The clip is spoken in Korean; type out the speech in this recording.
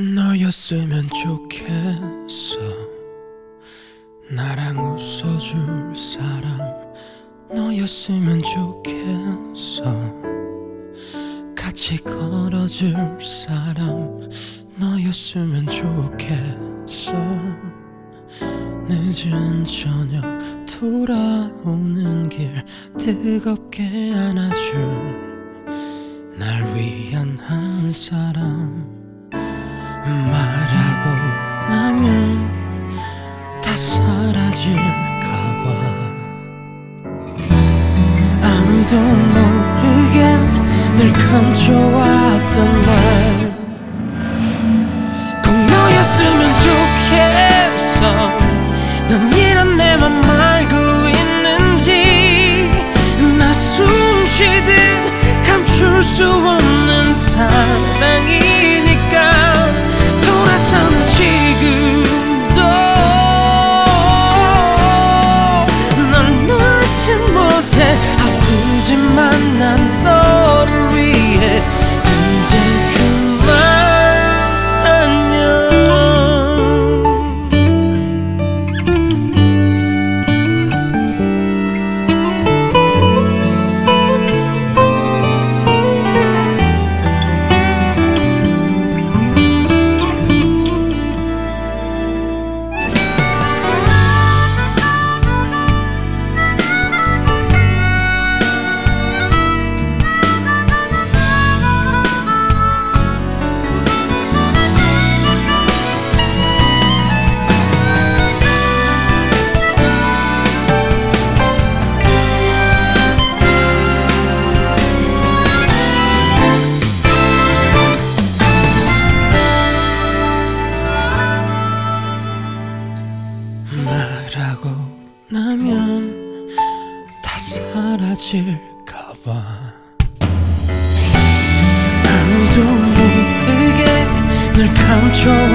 너였으면 좋겠어. 나랑 웃어줄 사람 너였으면 좋겠어. 같이 걸어줄 사람 너였으면 좋겠어. 늦은 저녁 돌아오는 길 뜨겁게 안아줄 날 위한 한 사람. 말하고 나면 다 사라질까봐 아무도 모르게 늘 감춰왔던 말 꼭 너였으면 좋겠어. 넌 이런 내 맘 알고 있는지. 나 숨 쉬듯 감출 수 없는 사랑이니까 돌아서는 지금도 널 놓지 못해. 아프지만 난 너를 위해 이제 그만 안녕. 말하고 나면 다 사라질까봐 아무도 모르게 늘 감춰